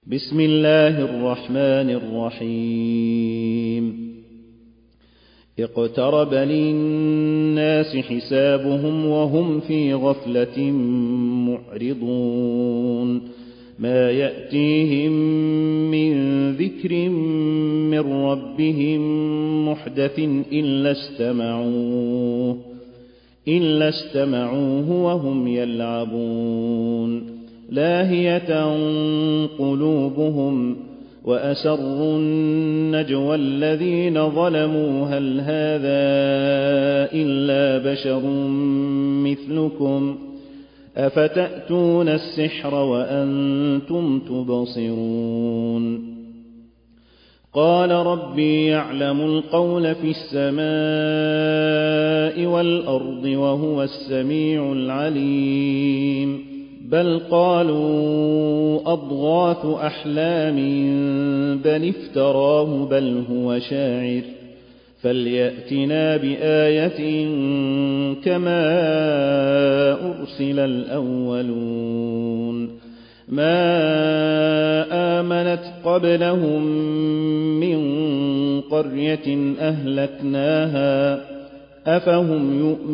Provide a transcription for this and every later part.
بسم الله الرحمن الرحيم اقترب للناس حسابهم وهم في غفلة معرضون ما يأتيهم من ذكر من ربهم محدث إلا استمعوه وهم يلعبون لاهية قلوبهم وأسروا النجوى الذين ظلموا هل هذا إلا بشر مثلكم أفتأتون السحر وأنتم تبصرون قال ربي يعلم القول في السماء والأرض وهو السميع العليم بل قالوا أضغاث أحلام بل افتراه بل هو شاعر فليأتنا بآية كما أرسل الأولون ما آمنت قبلهم من قرية أهلكناها أفهم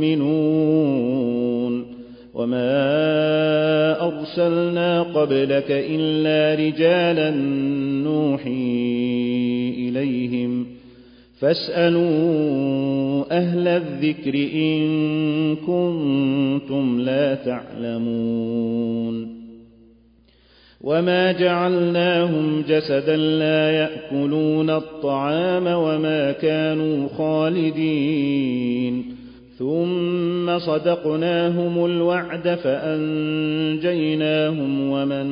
يؤمنون وما أرسلنا قبلك إلا رجالا نوحي إليهم فاسألوا أهل الذكر إن كنتم لا تعلمون وما جعلناهم جسدا لا يأكلون الطعام وما كانوا خالدين ثم صدقناهم الوعد فأنجيناهم ومن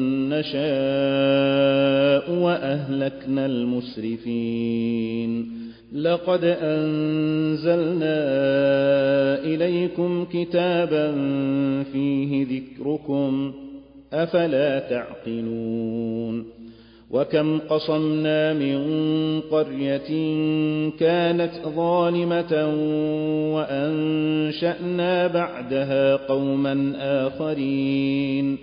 نشاء وأهلكنا المسرفين لقد أنزلنا إليكم كتابا فيه ذكركم أفلا تعقلون وكم قصمنا من قرية كانت ظالمة وأنشأنا بعدها قوما آخرين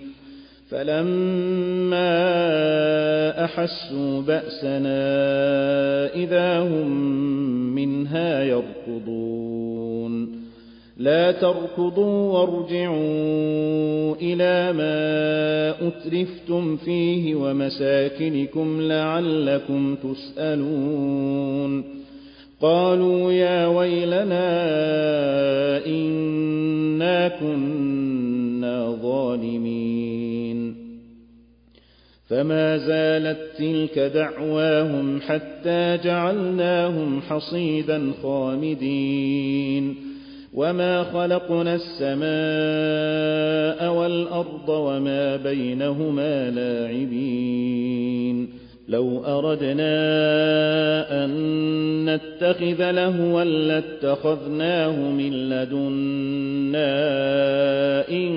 فلما أحسوا بأسنا إذا هم منها يركضون لا تركضوا وارجعوا إلى ما أترفتم فيه ومساكنكم لعلكم تسألون قالوا يا ويلنا إنا كنا ظالمين فما زالت تلك دعواهم حتى جعلناهم حصيدا خامدين وما خلقنا السماء والأرض وما بينهما لاعبين لو أردنا أن نتخذ لهوا لاتخذناه من لدنا إن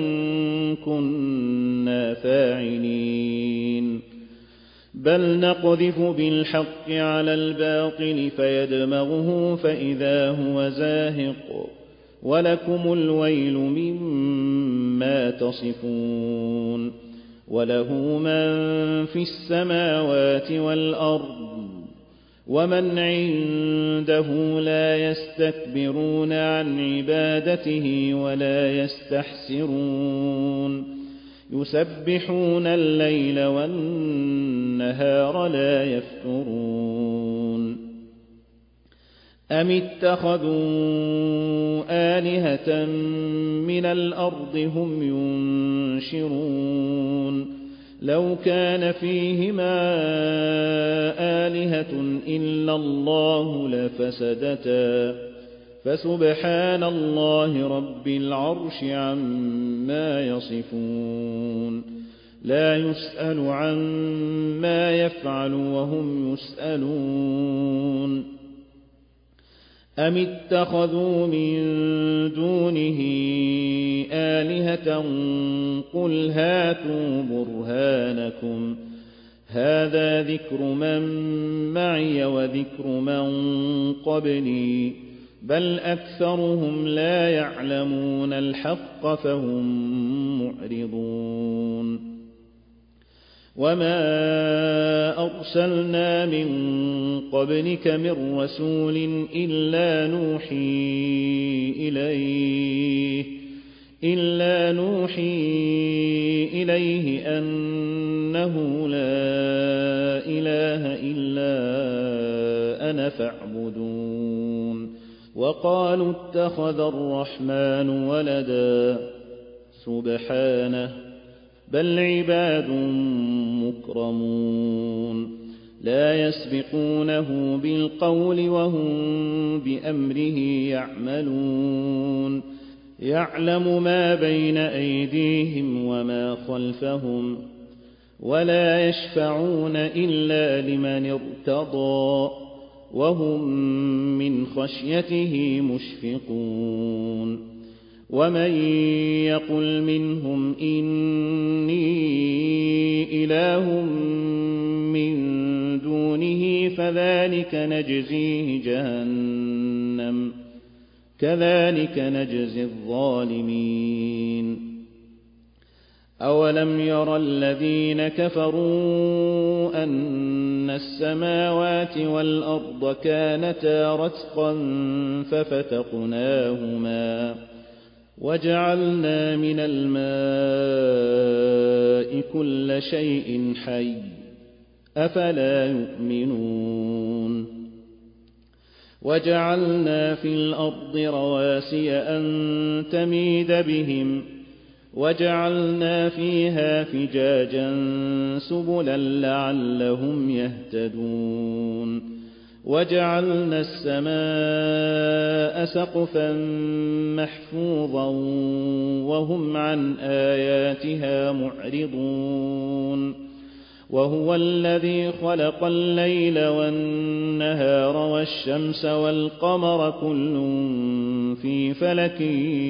كنا فاعلين بل نقذف بالحق على الباطل فيدمغه فإذا هو زاهق ولكم الويل مما تصفون وله من في السماوات والأرض ومن عنده لا يستكبرون عن عبادته ولا يستحسرون يسبحون الليل والنهار لا يفترون أم اتخذوا آلهة من الأرض هم ينشرون لو كان فيهما آلهة إلا الله لفسدتا فسبحان الله رب العرش عما يصفون لا يسأل عما يفعل وهم يسألون أم اتخذوا من دونه آلهة قل هاتوا برهانكم هذا ذكر من معي وذكر من قبلي بل أكثرهم لا يعلمون الحق فهم معرضون وما أرسلنا من قبلك من رسول إلا نوحي إليه أنه لا إله إلا أنا فاعبدون وقالوا اتخذ الرحمن ولدا سبحانه بل عباد مكرمون لا يسبقونه بالقول وهم بأمره يعملون يعلم ما بين أيديهم وما خلفهم ولا يشفعون إلا لمن ارتضى وهم من خشيته مشفقون ومن يقل منهم إني إله من دونه فذلك نجزيه جهنم كذلك نجزي الظالمين أولم ير الذين كفروا أن السماوات والأرض كانتا رتقا ففتقناهما وجعلنا من الماء كل شيء حي أفلا يؤمنون وجعلنا في الأرض رواسي أن تميد بهم وجعلنا فيها فجاجا سبلا لعلهم يهتدون وجعلنا السماء سقفا محفوظا وهم عن آياتها معرضون وهو الذي خلق الليل والنهار والشمس والقمر كل في فلك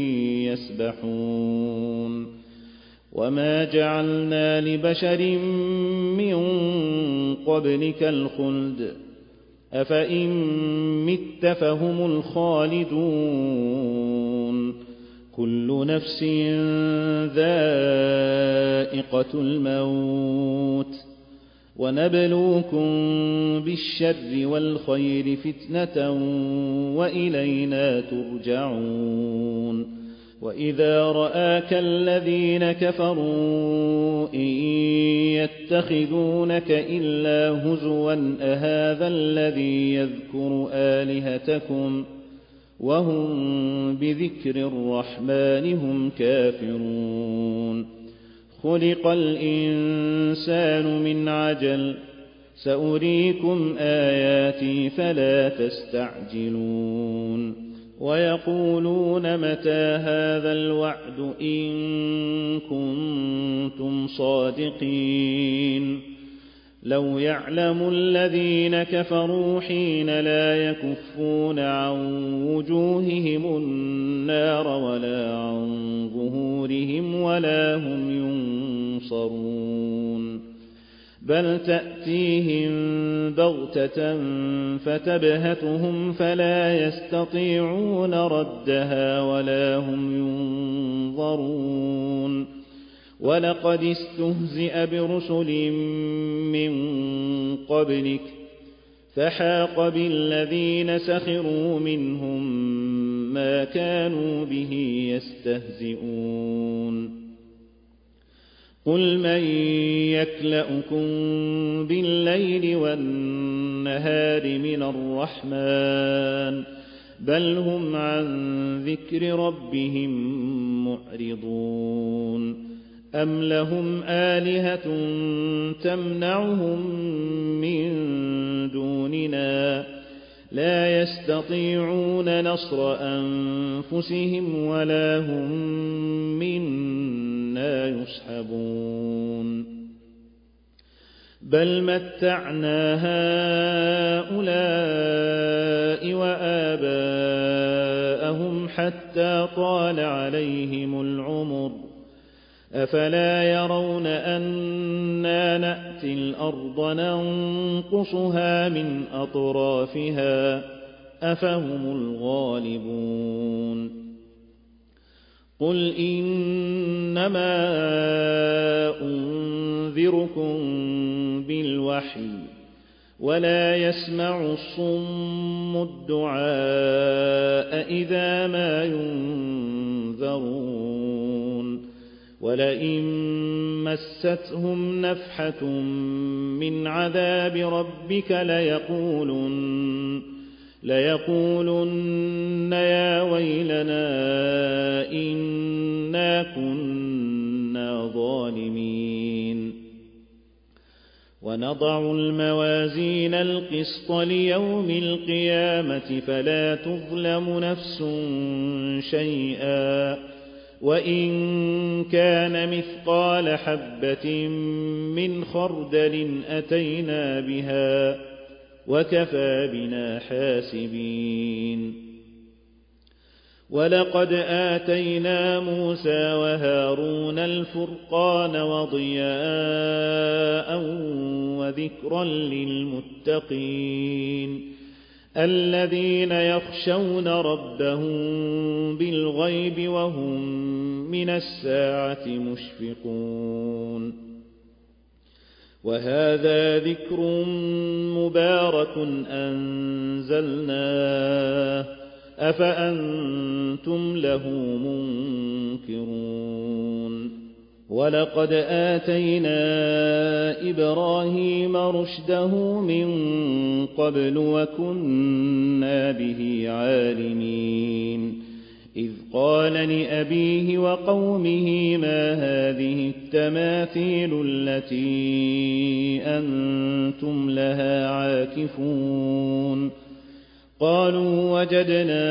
يسبحون وما جعلنا لبشر من قبلك الخلد أفإن مت فهم الخالدون كل نفس ذائقة الموت ونبلوكم بالشر والخير فتنة وإلينا ترجعون وإذا رآك الذين كفروا إن يتخذونك إلا هزوا أهذا الذي يذكر آلهتكم وهم بذكر الرحمن هم كافرون خلق الإنسان من عجل سأريكم آياتي فلا تستعجلون ويقولون متى هذا الوعد إن كنتم صادقين لو يعلم الذين كفروا حين لا يكفون عن وجوههم النار ولا عن ظهورهم ولا هم ينصرون بل تأتيهم بغتة فتبهتهم فلا يستطيعون ردها ولا هم ينظرون ولقد استهزئ برسل من قبلك فحاق بالذين سخروا منهم ما كانوا به يستهزئون قل من يكلؤكم بالليل والنهار من الرحمن بل هم عن ذكر ربهم معرضون أم لهم آلهة تمنعهم من دوننا لا يستطيعون نصر أنفسهم ولا هم منا يصحبون بل متعنا هؤلاء وآباءهم حتى طال عليهم العمر أفلا يرون أنا نأتي الأرض ننقصها من أطرافها أفهم الغالبون قل إنما أنذركم بالوحي ولا يسمع الصم الدعاء إذا ما ينذرون ولئن مستهم نفحة من عذاب ربك ليقولن يا ويلنا إنا كنا ظالمين ونضع الموازين القسط ليوم القيامة فلا تظلم نفس شيئا وإن كان مثقال حبة من خردل أتينا بها وكفى بنا حاسبين ولقد آتينا موسى وهارون الفرقان وضياء وذكرا للمتقين الذين يخشون ربهم بالغيب وهم من الساعة مشفقون وهذا ذكر مبارك أنزلناه أفأنتم له منكرون ولقد آتينا إبراهيم رشده من قبل وكنا به عالمين إذ قال لأبيه وقومه ما هذه التماثيل التي أنتم لها عاكفون قالوا وجدنا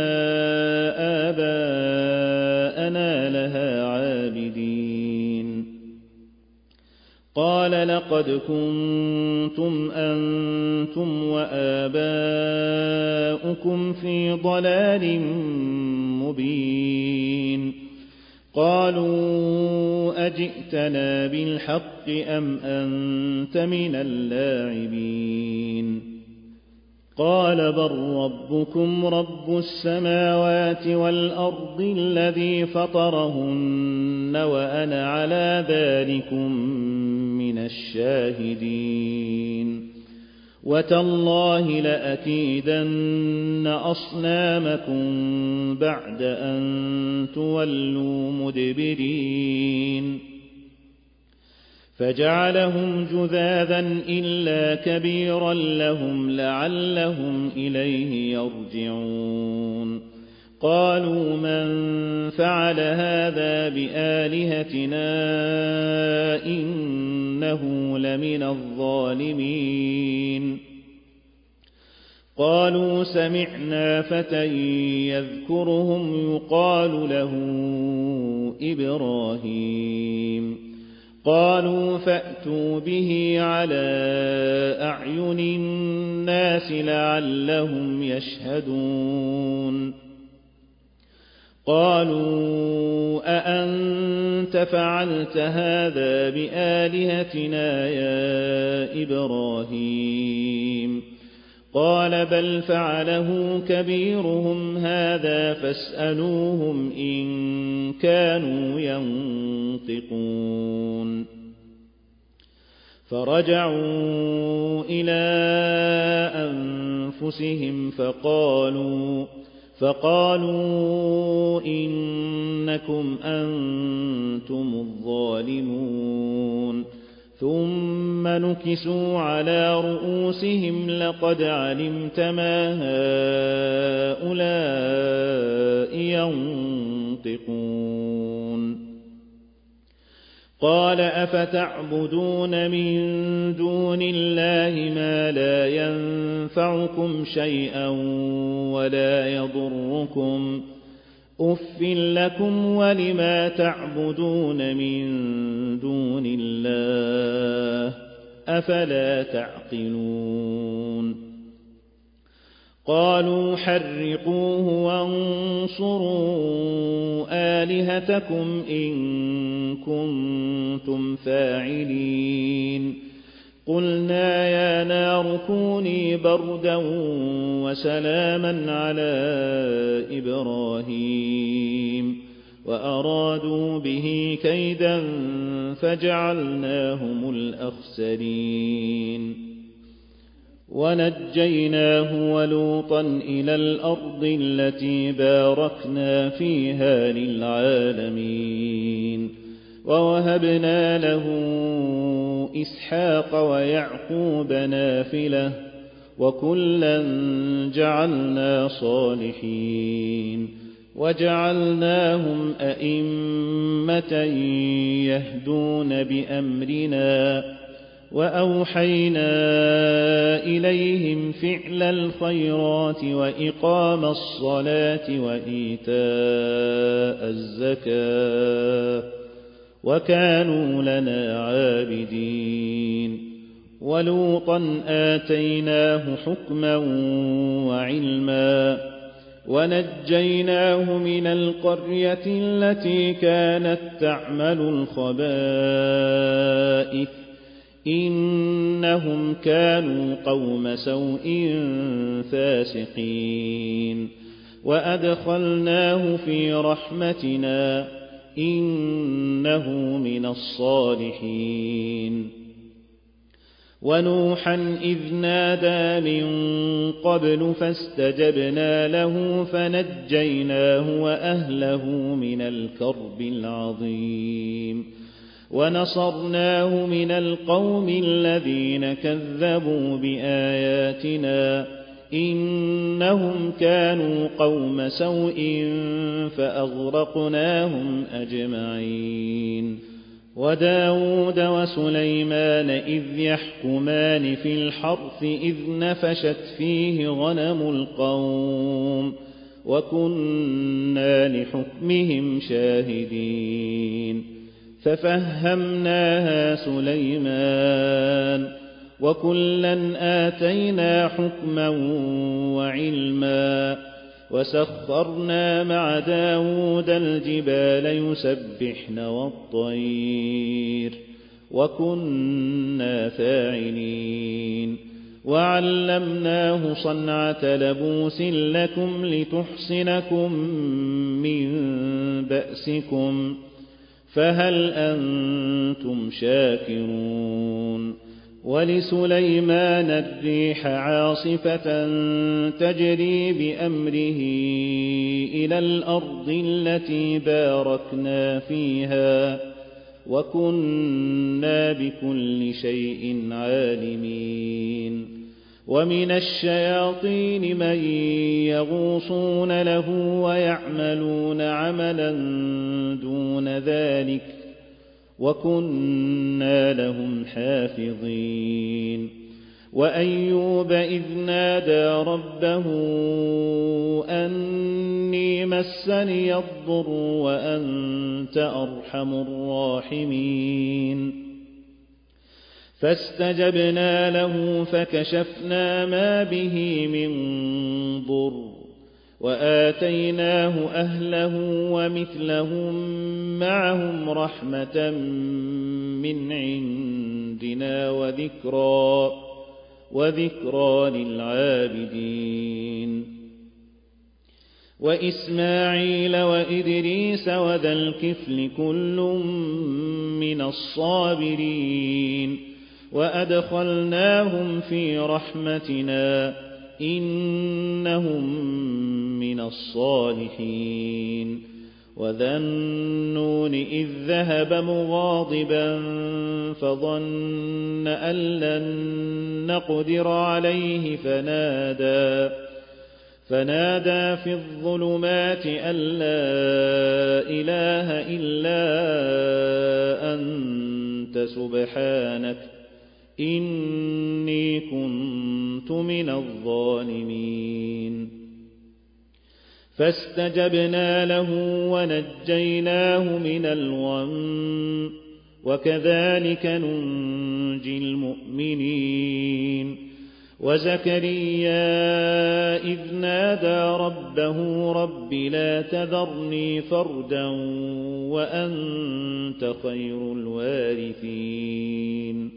آباءنا لها عابدين قال لقد كنتم أنتم وآباؤكم في ضلال مبين قالوا أجئتنا بالحق أم أنت من اللاعبين قال بل ربكم رب السماوات والأرض الذي فطرهن وأنا على ذلكم من الشاهدين وتالله لأكيدن أصنامكم بعد أن تولوا مدبرين فجعلهم جذاذا إلا كبيرا لهم لعلهم إليه يرجعون قالوا من فعل هذا بآلهتنا إنه لمن الظالمين قالوا سمعنا فتى يذكرهم يقال له إبراهيم قالوا فأتوا به على أعين الناس لعلهم يشهدون قالوا أأنت فعلت هذا بآلهتنا يا إبراهيم قال بل فعله كبيرهم هذا فاسألوهم إن كانوا ينطقون فرجعوا إلى أنفسهم فقالوا إنكم أنتم الظالمون ثم نكسوا على رؤوسهم لقد علمت ما هؤلاء ينطقون قال أفتعبدون من دون الله ما لا ينفعكم شيئا ولا يضركم أف لكم ولما تعبدون من دون الله أفلا تعقلون قالوا حرقوه وانصروا آلهتكم إن كنتم فاعلين قلنا يا نار كوني بردا وسلاما على إبراهيم وأرادوا به كيدا فجعلناهم الأخسرين ونجيناه ولوطا إلى الأرض التي باركنا فيها للعالمين ووهبنا له إسحاق ويعقوب نافلة وكلا جعلنا صالحين وجعلناهم أئمة يهدون بأمرنا وأوحينا إليهم فعل الخيرات وإقام الصلاة وإيتاء الزكاة وكانوا لنا عابدين ولوطا آتيناه حكما وعلما ونجيناه من القرية التي كانت تعمل الخبائث إنهم كانوا قوم سوء فاسقين وأدخلناه في رحمتنا إنه من الصالحين ونوحا إذ نادى من قبل فاستجبنا له فنجيناه وأهله من الكرب العظيم ونصرناه من القوم الذين كذبوا بآياتنا إنهم كانوا قوم سوء فأغرقناهم أجمعين وداود وسليمان إذ يحكمان في الحرث إذ نفشت فيه غنم القوم وكنا لحكمهم شاهدين ففهمناها سليمان وكلا آتينا حكما وعلما وسخرنا مع داود الجبال يسبحن والطير وكنا فاعلين وعلمناه صنعة لبوس لكم لتحصنكم من بأسكم فهل أنتم شاكرون ولسليمان الريح عاصفة تجري بأمره إلى الأرض التي باركنا فيها وكنا بكل شيء عالمين ومن الشياطين من يغوصون له ويعملون عملا دون ذلك وكنا لهم حافظين وأيوب إذ نادى ربه أني مسني الضر وأنت أرحم الراحمين فاستجبنا له فكشفنا ما به من ضر وآتيناه أهله ومثلهم معهم رحمة من عندنا وذكرى للعابدين وإسماعيل وإدريس وذا الكفل كل من الصابرين وأدخلناهم في رحمتنا إنهم من الصالحين وذا النون إذ ذهب مغاضبا فظن أن لن نقدر عليه فنادى في الظلمات أن لا إله إلا أنت سبحانك إني كنت من الظالمين فاستجبنا له ونجيناه من الغم وكذلك ننجي المؤمنين وزكريا إذ نادى ربه رب لا تذرني فردا وأنت خير الوارثين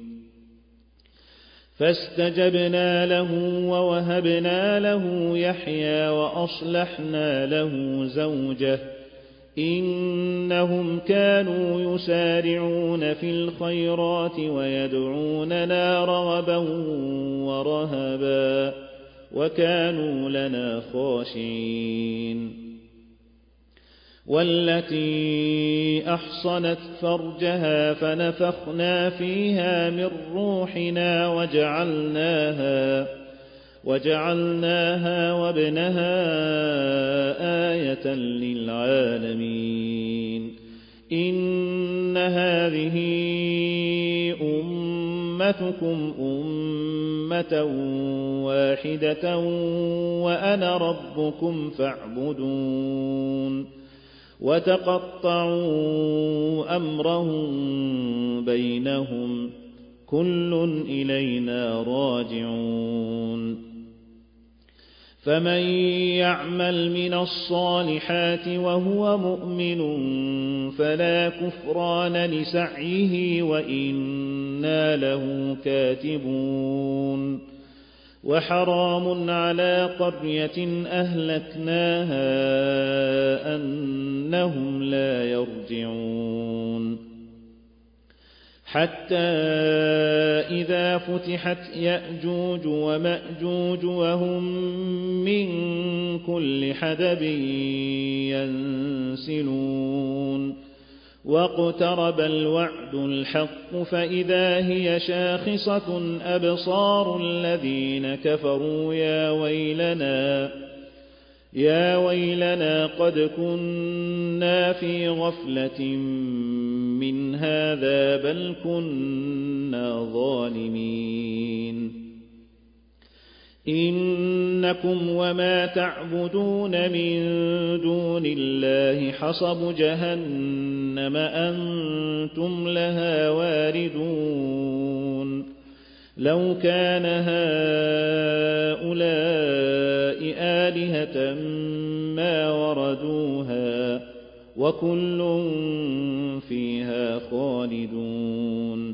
فاستجبنا له ووهبنا له يحيى وأصلحنا له زوجه إنهم كانوا يسارعون في الخيرات ويدعوننا رغبا ورهبا وكانوا لنا خاشعين والتي أحصنت فرجها فنفخنا فيها من روحنا وجعلناها وابنها آية للعالمين إن هذه أمتكم أمة واحدة وأنا ربكم فاعبدون وتقطعوا أمرهم بينهم كل إلينا راجعون فمن يعمل من الصالحات وهو مؤمن فلا كفران لسعيه وإنا له كاتبون وحرام على قرية أهلكناها أنهم لا يرجعون حتى إذا فتحت يأجوج ومأجوج وهم من كل حدب ينسلون واقترب الوعد الحق فإذا هي شاخصة أبصار الذين كفروا يا ويلنا قد كنا في غفلة من هذا بل كنا ظالمين إنكم وما تعبدون من دون الله حصب جهنم أنتم لها واردون لو كان هؤلاء آلهة ما وردوها وكل فيها خالدون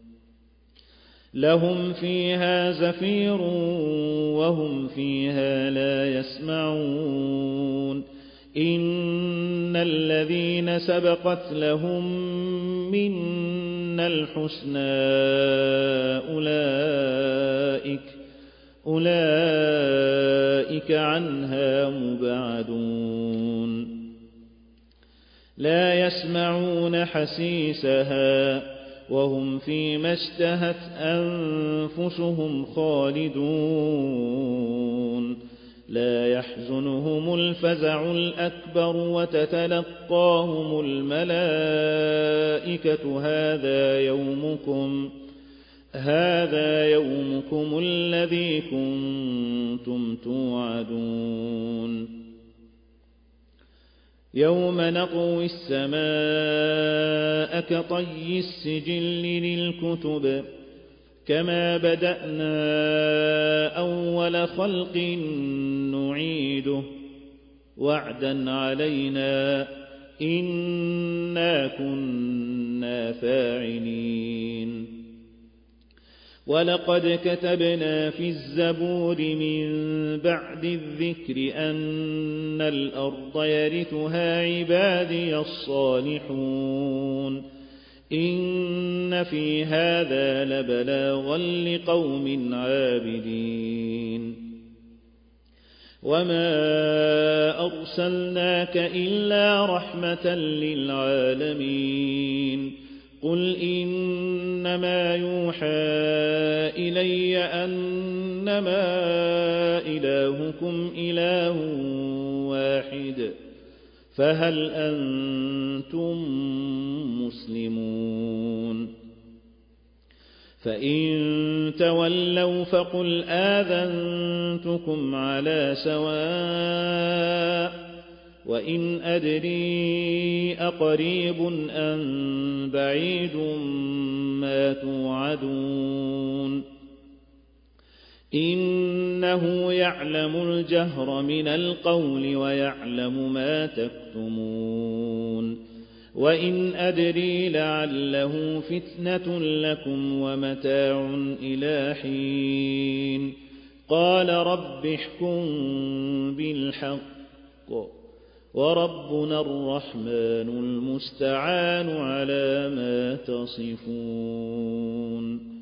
لهم فيها زفير وهم فيها لا يسمعون إن الذين سبقت لهم منا الحسنى أولئك عنها مبعدون لا يسمعون حسيسها وهم فيما اشتهت أنفسهم خالدون لا يحزنهم الفزع الأكبر وتتلقاهم الملائكة هذا يومكم الذي كنتم توعدون يوم نطوي السماء كطي السجل للكتب كما بدأنا أول خلق نعيده وعدا علينا إنا كنا فاعلين ولقد كتبنا في الزبور من بعد الذكر أن الأرض يرثها عبادي الصالحون إن في هذا لبلاغا لقوم عابدين وما أرسلناك إلا رحمة للعالمين قل إنما يوحى إلي أنما إلهكم إله واحد فهل أنتم مسلمون فإن تولوا فقل آذنتكم على سواء وإن أدري أقريب أم بعيد ما توعدون إنه يعلم الجهر من القول ويعلم ما تكتمون وإن أدري لعله فتنة لكم ومتاع إلى حين قال رب احكم بالحق وربنا الرحمن المستعان على ما تصفون.